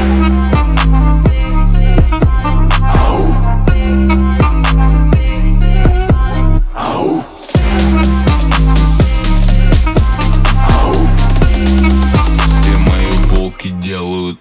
Делают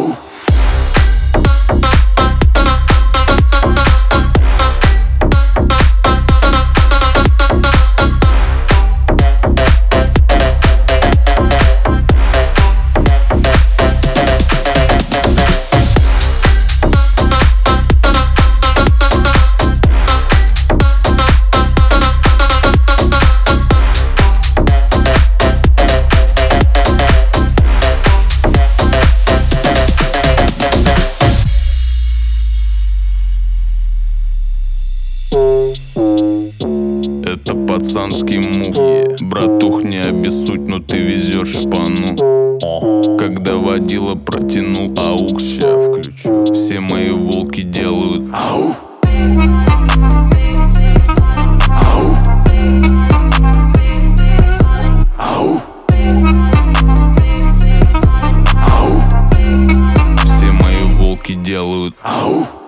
это пацанский мух. Братух, не обессудь, но ты везешь шпану. Когда водила протянул аукс, ща включу. Все мои волки делают ау. Все мои волки делают ау.